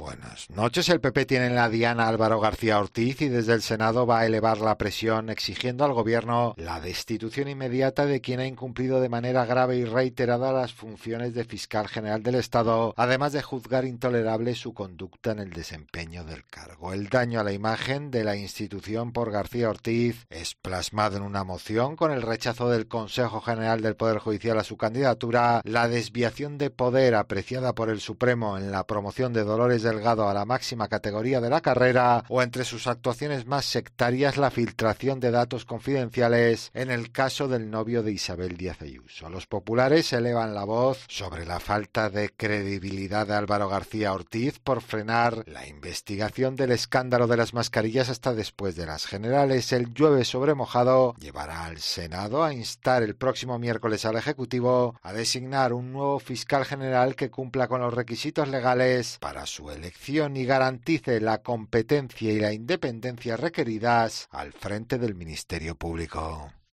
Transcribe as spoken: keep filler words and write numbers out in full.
Buenas noches. El P P tiene en la diana a Álvaro García Ortiz y desde el Senado va a elevar la presión exigiendo al Gobierno la destitución inmediata de quien ha incumplido de manera grave y reiterada las funciones de fiscal general del Estado, además de juzgar intolerable su conducta en el desempeño del cargo. El daño a la imagen de la institución por García Ortiz es plasmado en una moción con el rechazo del Consejo General del Poder Judicial a su candidatura, la desviación de poder apreciada por el Supremo en la promoción de Dolores Delgado a la máxima categoría de la carrera, o entre sus actuaciones más sectarias la filtración de datos confidenciales en el caso del novio de Isabel Díaz Ayuso. Los populares elevan la voz sobre la falta de credibilidad de Álvaro García Ortiz por frenar la investigación del escándalo de las mascarillas hasta después de las generales. El llueve sobre mojado llevará al Senado a instar el próximo miércoles al Ejecutivo a designar un nuevo fiscal general que cumpla con los requisitos legales para su elección y garantice la competencia y la independencia requeridas al frente del Ministerio Público.